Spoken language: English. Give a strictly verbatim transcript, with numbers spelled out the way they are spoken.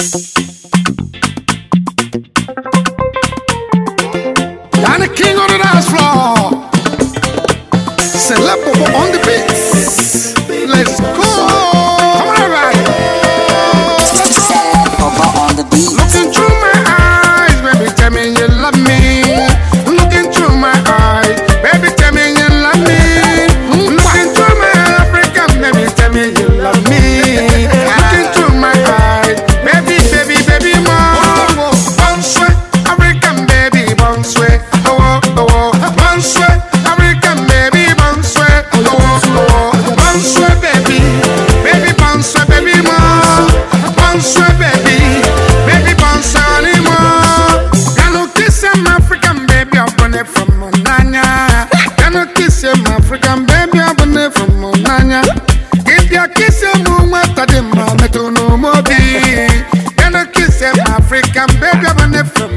I'm the king on the dance floor. Celeb on the beats. Let's go. Come on, everybody. Celeb on the beat. Look into my eyes, baby, tell me you love me. Look into my eyes, baby, tell me you love me. Look into my African, baby, tell me you love me. Look into my eyes, baby, baby, baby, more. One sweat, African baby, one sweat. Oh, oh, oh, one sweat, African baby, one sweat. Oh, oh, oh, one sweat, baby, baby, one sweat, baby, more. One sweat, baby, baby, one sweat anymore. Can you kiss him, African baby, I'm running from Monanya. Can you kiss him, African baby, I'm running from Monanya. If you kiss him, what I did, mama, to no more be. Can you kiss him, African baby, I'm running from